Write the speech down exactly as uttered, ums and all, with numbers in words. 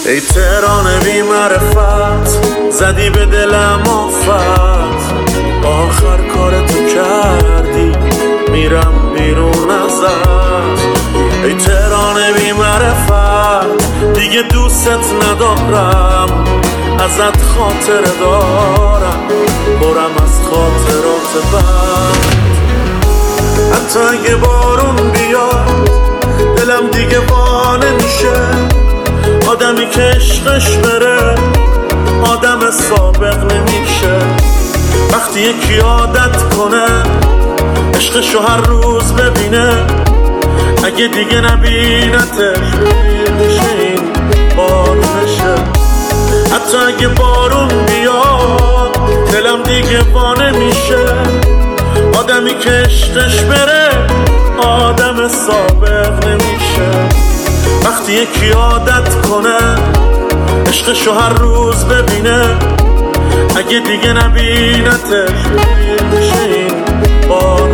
ای تهران بی معرفت، زدی به دلم آفت. آخر کارتو کردی، میرم بیرون ازت. ای تهران بی معرفت، دیگه دوست ندارم، ازت خاطره دارم، برم از خاطرات بد. حتی اگه بارون بیاد دلم دیگه وانه میشه. آدمی که عشقش بره آدم سابق نمیشه. وقتی یکی عادت کنه عشقشو هر روز ببینه، اگه دیگه نبینتش میشه این بارونشه. حتی اگه بارون بیاد دلم دیگه وانه میشه. آدمی که عشقش بره آدم سابق نمیشه. وقتی یکی عادت کنه عشقشو هر روز ببینه، اگه دیگه نبینتش میشه این بار